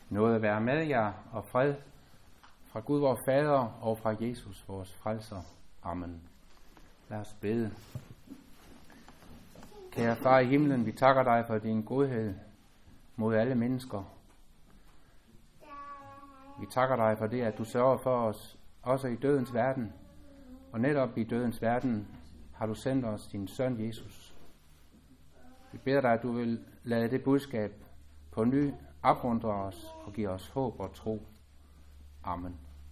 Nåde være med jer og fred fra Gud vor Fader og fra Jesus vores frelser. Amen. Lad os bede. Kære Far i himlen, vi takker dig for din godhed mod alle mennesker. Vi takker dig for det, at du sørger for os, også i dødens verden. Og netop i dødens verden har du sendt os din søn Jesus. Vi beder dig, at du vil lade det budskab på ny opmuntre os og give os håb og tro. Amen.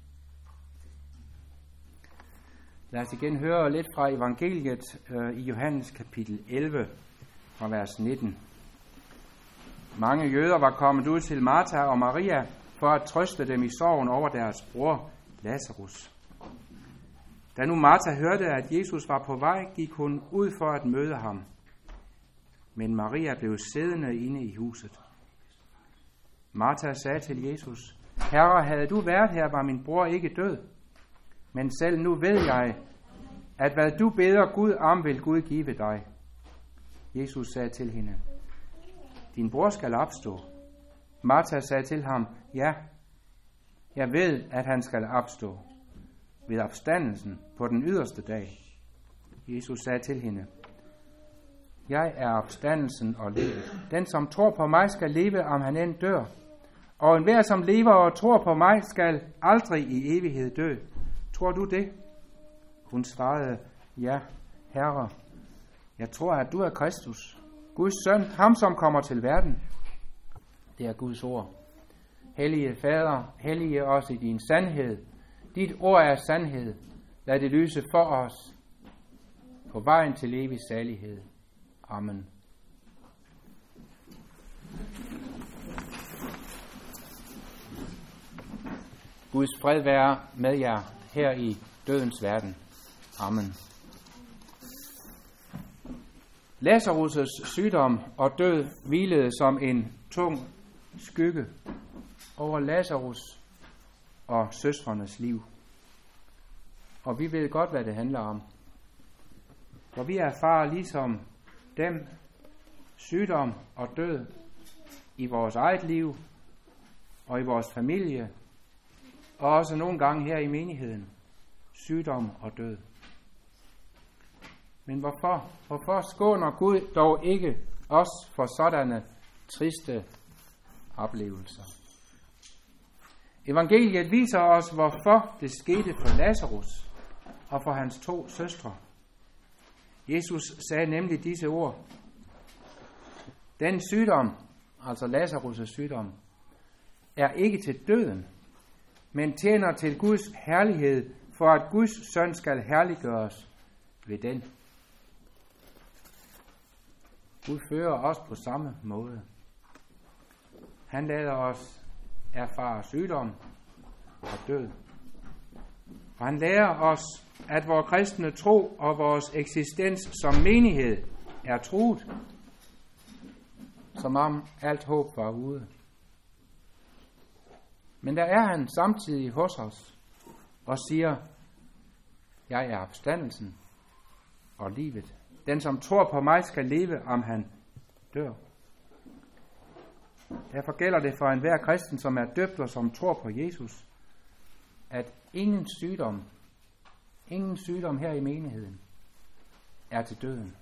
Lad os igen høre lidt fra evangeliet i Johannes kapitel 11 fra vers 19. Mange jøder var kommet ud til Martha og Maria for at trøste dem i sorgen over deres bror Lazarus. Da nu Martha hørte, at Jesus var på vej, gik hun ud for at møde ham. Men Maria blev siddende inde i huset. Martha sagde til Jesus: Herre, havde du været her, var min bror ikke død. Men selv nu ved jeg, at hvad du beder Gud om, vil Gud give dig. Jesus sagde til hende: Din bror skal opstå. Martha sagde til ham: Ja, jeg ved, at han skal opstå ved opstandelsen på den yderste dag. Jesus sagde til hende: Jeg er opstandelsen og livet. Den, som tror på mig, skal leve, om han end dør. Og enhver, som lever og tror på mig, skal aldrig i evighed dø. Tror du det? Hun svarede: Ja, Herre. Jeg tror, at du er Kristus, Guds søn, ham som kommer til verden. Det er Guds ord. Hellige Fader, hellige os i din sandhed. Dit ord er sandhed. Lad det lyse for os på vejen til evig salighed. Amen. Guds fred være med jer her i dødens verden. Amen. Lazarus' sygdom og død hvilede som en tung skygge over Lazarus og søstrenes liv. Og vi ved godt, hvad det handler om. For vi erfarer ligesom dem sygdom og død i vores eget liv og i vores familie, og også nogle gange her i menigheden. Sygdom og død. Men hvorfor? Hvorfor skåner Gud dog ikke os for sådanne triste oplevelser? Evangeliet viser os, hvorfor det skete for Lazarus og for hans 2 søstre. Jesus sagde nemlig disse ord: Den sygdom, altså Lazarus' sygdom, er ikke til døden, men tjener til Guds herlighed, for at Guds søn skal herliggøres ved den. Gud fører os på samme måde. Han lader os erfare sygdom og død. Og han lærer os, at vores kristne tro og vores eksistens som menighed er truet, som om alt håb var ude. Men der er han samtidig hos os og siger: Jeg er opstandelsen og livet. Den, som tror på mig, skal leve, om han dør. Derfor gælder det for enhver kristen, som er døbt og som tror på Jesus, at ingen sygdom her i menigheden er til døden.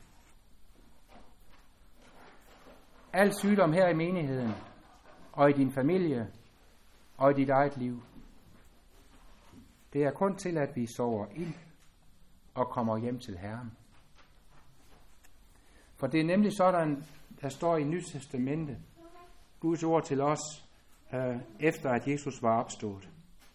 Al sygdom her i menigheden og i din familie og i dit eget liv, det er kun til, at vi sover ind og kommer hjem til Herren. For det er nemlig sådan, der står i Nyt Testamente, Guds ord til os, efter at Jesus var opstået.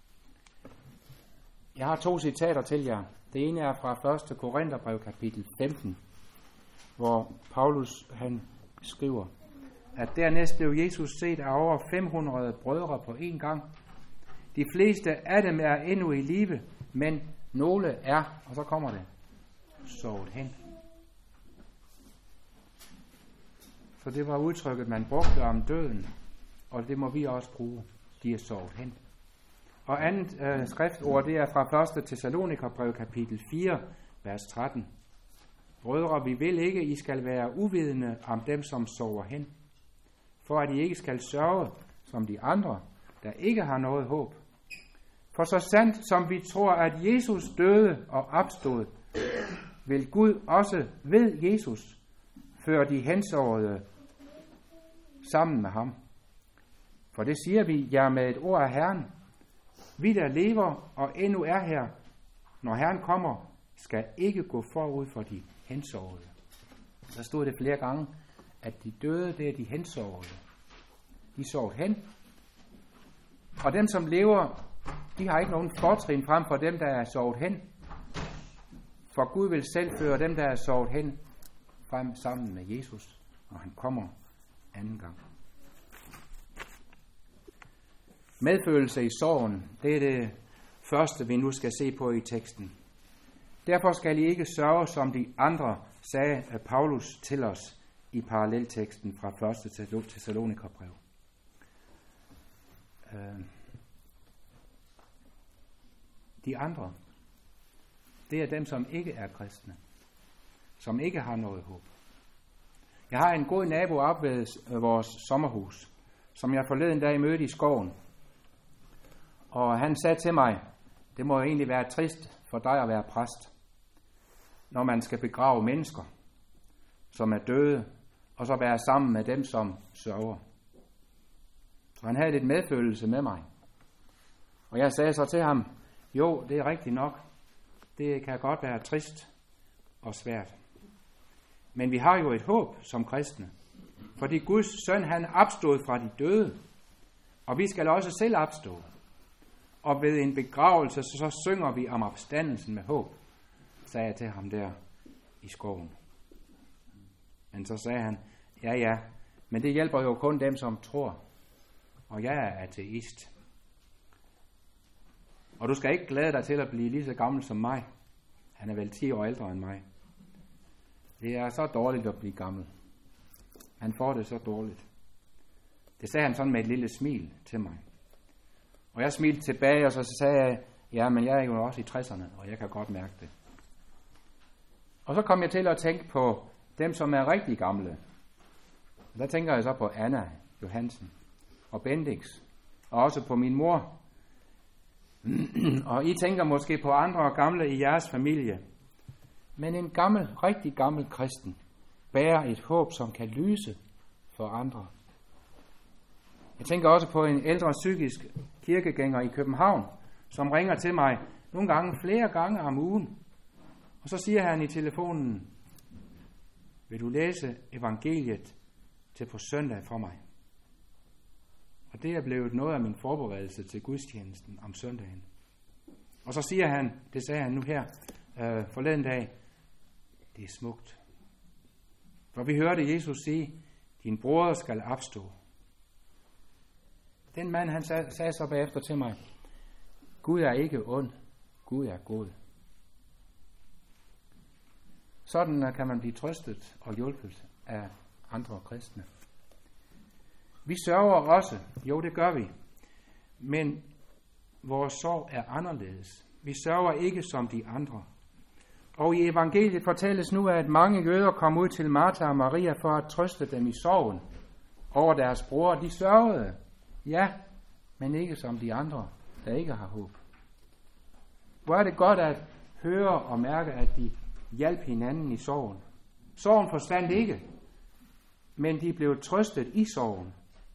Jeg har 2 citater til jer. Det ene er fra 1. Korintherbrev kapitel 15, hvor Paulus han skriver, at dernæst blev Jesus set af over 500 brødre på en gang. De fleste af dem er endnu i live, men nogle er, og så kommer det, sovet hen. Så det var udtrykket, man brugte om døden, og det må vi også bruge. De er sovet hen. Og andet skriftord, det er fra 1. Thessalonikerbrev kapitel 4, vers 13. Brødre, vi vil ikke, I skal være uvidende om dem, som sover hen, for at I ikke skal sørge, som de andre, der ikke har noget håb. For så sandt som vi tror, at Jesus døde og opstod, vil Gud også ved Jesus føre de hensårede sammen med ham. For det siger vi jer med et ord af Herren. Vi, der lever og endnu er her, når Herren kommer, skal ikke gå forud for de hensårede. Der stod det flere gange, at de døde, det er de hensårede. De sovet hen. Og dem, som lever, de har ikke nogen fortrin frem for dem, der er sovet hen. For Gud vil selv føre dem, der er sovet hen, frem sammen med Jesus, når han kommer anden gang. Medfølelse i sorgen, det er det første, vi nu skal se på i teksten. Derfor skal I ikke sørge, som de andre, sagde Paulus til os i parallelteksten fra 1. Thessalonikerbrev. De andre, det er dem, som ikke er kristne, som ikke har noget håb. Jeg har en god nabo op ved vores sommerhus, som jeg forleden dag mødte i skoven. Og han sagde til mig, det må jo egentlig være trist for dig at være præst, når man skal begrave mennesker, som er døde, og så være sammen med dem, som sørger. Så han havde lidt medfølelse med mig. Og jeg sagde så til ham, jo, det er rigtigt nok. Det kan godt være trist og svært. Men vi har jo et håb som kristne. Fordi Guds søn, han opstod fra de døde. Og vi skal også selv opstå. Og ved en begravelse, så synger vi om opstandelsen med håb, sagde jeg til ham der i skoven. Men så sagde han, ja, men det hjælper jo kun dem, som tror. Og jeg er ateist. Og du skal ikke glæde dig til at blive lige så gammel som mig. Han er vel 10 år ældre end mig. Det er så dårligt at blive gammel. Han får det så dårligt. Det sagde han sådan med et lille smil til mig. Og jeg smilte tilbage, og så sagde jeg, ja, men jeg er jo også i 60'erne, og jeg kan godt mærke det. Og så kom jeg til at tænke på dem, som er rigtig gamle. Og der tænker jeg så på Anna Johansen og Bendix, og også på min mor. Og I tænker måske på andre gamle i jeres familie. Men en rigtig gammel kristen bærer et håb, som kan lyse for andre. Jeg tænker også på en ældre psykisk kirkegænger i København, som ringer til mig nogle gange, flere gange om ugen. Og så siger han i telefonen, vil du læse evangeliet til på søndag for mig? Og det er blevet noget af min forberedelse til gudstjenesten om søndagen. Og så siger han, det sagde han nu her forleden dag, det er smukt. For vi hørte Jesus sige, din bror skal opstå. Den mand, han sagde så bagefter til mig, Gud er ikke ond, Gud er god. Sådan kan man blive trøstet og hjulpet af andre kristne. Vi sørger også, jo det gør vi, men vores sorg er anderledes. Vi sørger ikke som de andre. Og i evangeliet fortælles nu, at mange jøder kom ud til Martha og Maria for at trøste dem i sorgen over deres bror. De sørgede, ja, men ikke som de andre, der ikke har håb. Hvor er det godt at høre og mærke, at de hjalp hinanden i sorgen. Sorgen forsvandt ikke, men de blev trøstet i sorgen.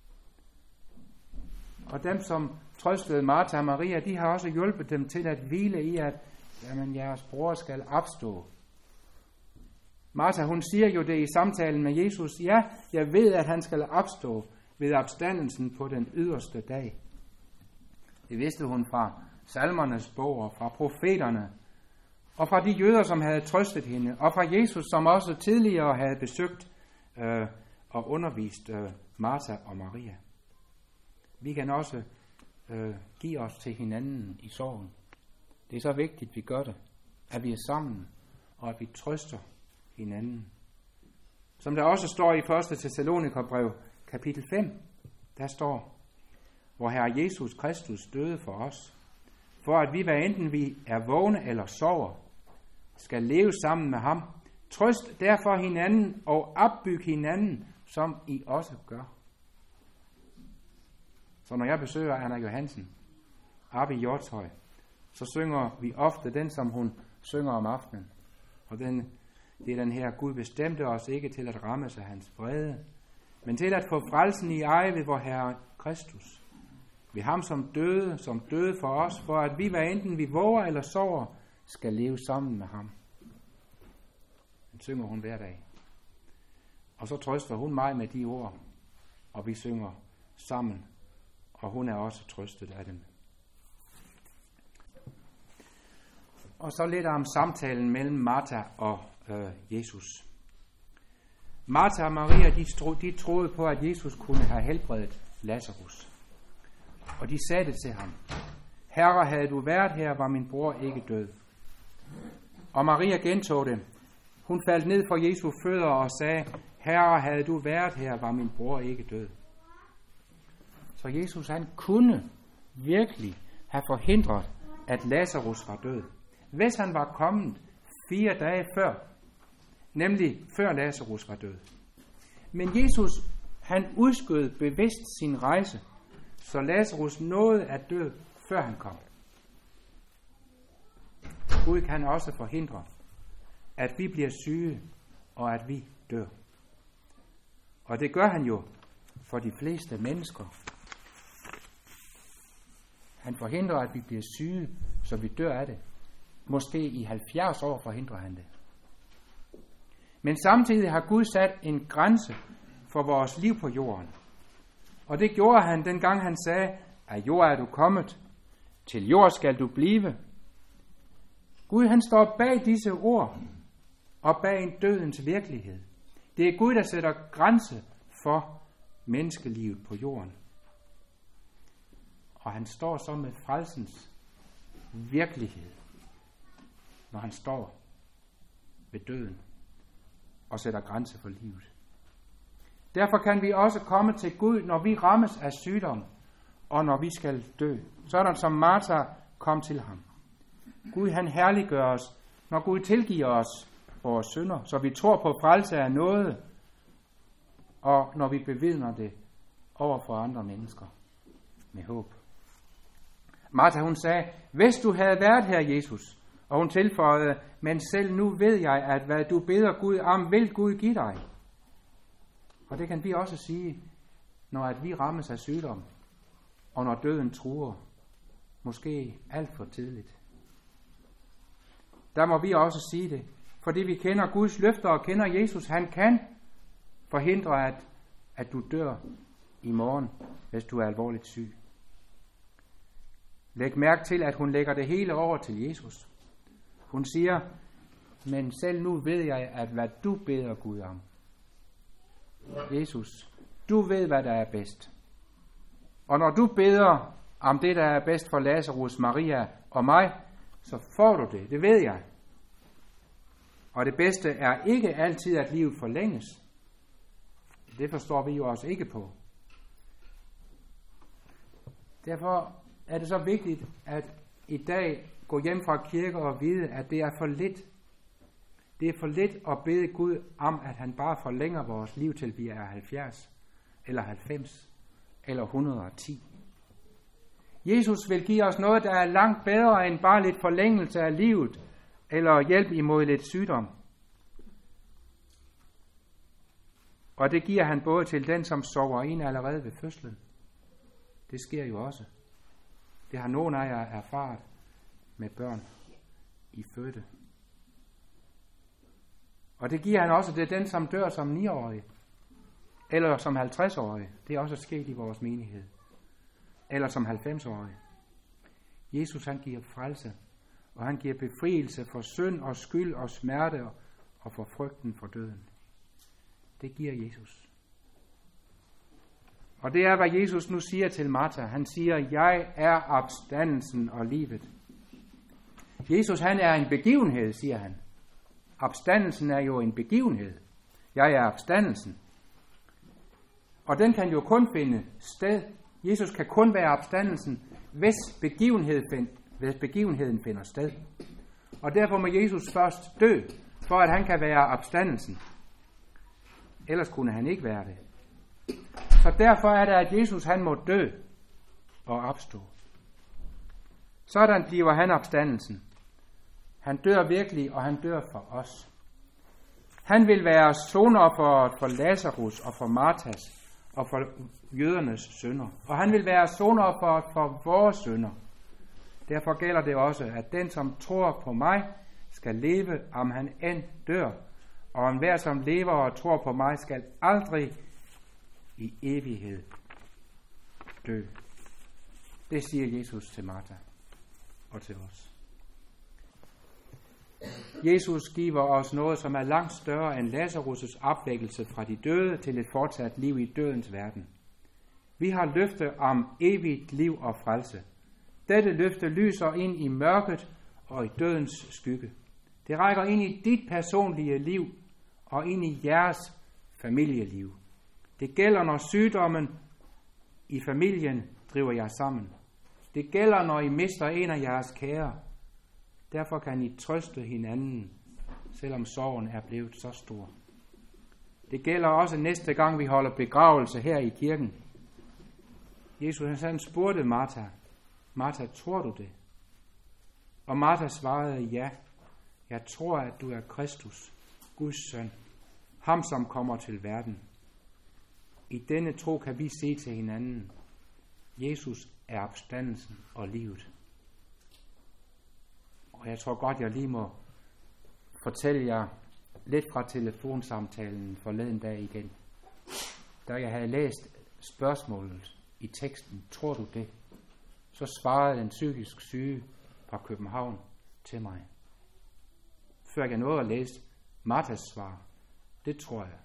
Og dem, som trøstede Martha og Maria, de har også hjulpet dem til at hvile i, at jamen, jeres bror skal opstå. Martha, hun siger jo det i samtalen med Jesus, ja, jeg ved, at han skal opstå ved opstandelsen på den yderste dag. Det vidste hun fra salmernes bog og fra profeterne, og fra de jøder, som havde trøstet hende, og fra Jesus, som også tidligere havde besøgt og undervist Martha og Maria. Vi kan også give os til hinanden i sorgen. Det er så vigtigt, at vi gør det, at vi er sammen, og at vi trøster hinanden. Som der også står i 1. Thessalonikerbrev, kapitel 5, der står, hvor Herre Jesus Kristus døde for os, for at vi, hvad enten vi er vågne eller sover, skal leve sammen med ham. Trøst derfor hinanden og opbyg hinanden, som I også gør. Så når jeg besøger Anna Johansen oppe i Hjortshøj, så synger vi ofte den, som hun synger om aftenen. Og det er den her: Gud bestemte os ikke til at rammes af hans vrede, men til at få frelsen i eje ved vor Herre Kristus. Ved ham som døde for os, for at vi, hvad enten vi våger eller sover, skal leve sammen med ham. Den synger hun hver dag. Og så trøster hun mig med de ord, og vi synger sammen, og hun er også trøstet af dem. Og så lidt om samtalen mellem Martha og Jesus. Martha og Maria, de troede på, at Jesus kunne have helbredet Lazarus. Og de sagde det til ham: Herre, havde du været her, var min bror ikke død. Og Maria gentog det. Hun faldt ned for Jesu fødder og sagde: Herre, havde du været her, var min bror ikke død. Så Jesus, han kunne virkelig have forhindret, at Lazarus var død, hvis han var kommet 4 dage før, nemlig før Lazarus var død. Men Jesus, han udskød bevidst sin rejse, så Lazarus nåede at dø, før han kom. Gud kan også forhindre, at vi bliver syge, og at vi dør. Og det gør han jo for de fleste mennesker. Han forhindrer, at vi bliver syge, så vi dør af det. Måske i 70 år forhindrer han det. Men samtidig har Gud sat en grænse for vores liv på jorden. Og det gjorde han, dengang han sagde: Af jord er du kommet, til jord skal du blive. Gud, han står bag disse ord, og bag en dødens virkelighed. Det er Gud, der sætter grænse for menneskelivet på jorden. Og han står så med frelsens virkelighed, når han står ved døden og sætter grænse for livet. Derfor kan vi også komme til Gud, når vi rammes af sygdom, og når vi skal dø. Sådan som Martha kom til ham. Gud, han herliggør os, når Gud tilgiver os vores synder, så vi tror på frelse af noget, og når vi bevidner det over for andre mennesker med håb. Martha, hun sagde: Hvis du havde været her, Jesus. Og hun tilføjede: Men selv nu ved jeg, at hvad du beder Gud om, vil Gud give dig. Og det kan vi også sige, når at vi rammes af sygdom, og når døden truer, måske alt for tidligt. Der må vi også sige det, fordi vi kender Guds løfter og kender Jesus. Han kan forhindre, at du dør i morgen, hvis du er alvorligt syg. Læg mærke til, at hun lægger det hele over til Jesus. Hun siger: Men selv nu ved jeg, at hvad du beder Gud om. Jesus, du ved, hvad der er bedst. Og når du beder om det, der er bedst for Lazarus, Maria og mig, så får du det. Det ved jeg. Og det bedste er ikke altid, at livet forlænges. Det forstår vi jo også ikke på. Derfor er det så vigtigt, at i dag gå hjem fra kirke og vide, at det er for lidt. Det er for lidt at bede Gud om, at han bare forlænger vores liv til vi er 70, eller 90, eller 110. Jesus vil give os noget, der er langt bedre end bare lidt forlængelse af livet, eller hjælp imod lidt sygdom. Og det giver han både til den, som sover ind allerede ved fødslen. Det sker jo også. Det har nogen af jer erfaret med børn i fødte. Og det giver han også til den, som dør som 9-årig, eller som 50-årig. Det er også sket i vores menighed. Eller som 90-årig. Jesus, han giver frelse, og han giver befrielse for synd og skyld og smerte og for frygten for døden. Det giver Jesus. Og det er, hvad Jesus nu siger til Martha. Han siger: Jeg er opstandelsen og livet. Jesus, han er en begivenhed, siger han. Opstandelsen er jo en begivenhed. Jeg er opstandelsen. Og den kan jo kun finde sted. Jesus kan kun være opstandelsen, hvis begivenheden finder sted. Og derfor må Jesus først dø, for at han kan være opstandelsen. Ellers kunne han ikke være det. Så derfor er det, at Jesus han må dø, og opstå. Sådan bliver han opstandelsen. Han dør virkelig, og han dør for os. Han vil være sonofferet for Lazarus og for Martas og for jødernes synder. Og han vil være sonofferet for vores synder. Derfor gælder det også, at den, som tror på mig, skal leve, om han end dør. Og enhver, som lever og tror på mig, skal aldrig i evighed dø. Det siger Jesus til Martha og til os. Jesus giver os noget, som er langt større end Lazarus' opvækkelse fra de døde til et fortsat liv i dødens verden. Vi har løfte om evigt liv og frelse. Dette løfte lyser ind i mørket og i dødens skygge. Det rækker ind i dit personlige liv og ind i jeres familieliv. Det gælder, når sygdommen i familien driver jer sammen. Det gælder, når I mister en af jeres kære. Derfor kan I trøste hinanden, selvom sorgen er blevet så stor. Det gælder også næste gang, vi holder begravelse her i kirken. Jesus han spurgte Martha, Martha, tror du det? Og Martha svarede, ja, jeg tror, at du er Kristus, Guds søn, ham som kommer til verden. I denne tro kan vi sige til hinanden, Jesus er opstandelsen og livet. Og jeg tror godt, jeg lige må fortælle jer lidt fra telefonsamtalen forleden dag igen. Da jeg havde læst spørgsmålet i teksten, tror du det? Så svarede den psykisk syge fra København til mig. Før jeg nåede at læse Marthas svar, det tror jeg.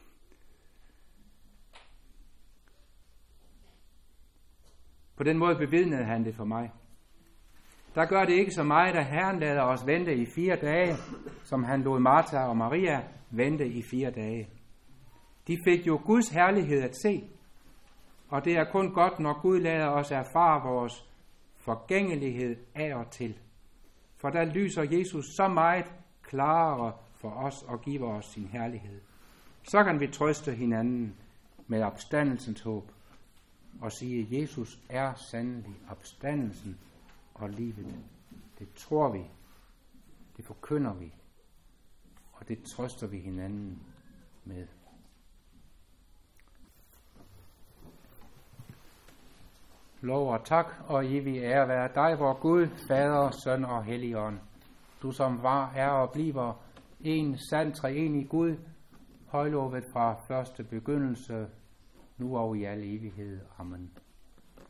På den måde bevidnede han det for mig. Der gør det ikke så meget, at Herren lader os vente i 4 dage, som han lod Martha og Maria vente i 4 dage. De fik jo Guds herlighed at se, og det er kun godt, når Gud lader os erfare vores forgængelighed af og til. For der lyser Jesus så meget klarere for os og giver os sin herlighed. Så kan vi trøste hinanden med opstandelsens håb og sige, at Jesus er sandelig opstandelsen og livet. Det tror vi, det forkynder vi, og det trøster vi hinanden med. Lov og tak og evig ære være dig, vor Gud, Fader, Søn og Helligånd. Du som var, er og bliver en sand treenig Gud, højlovet fra første begyndelse, nu og i al evighed. Amen.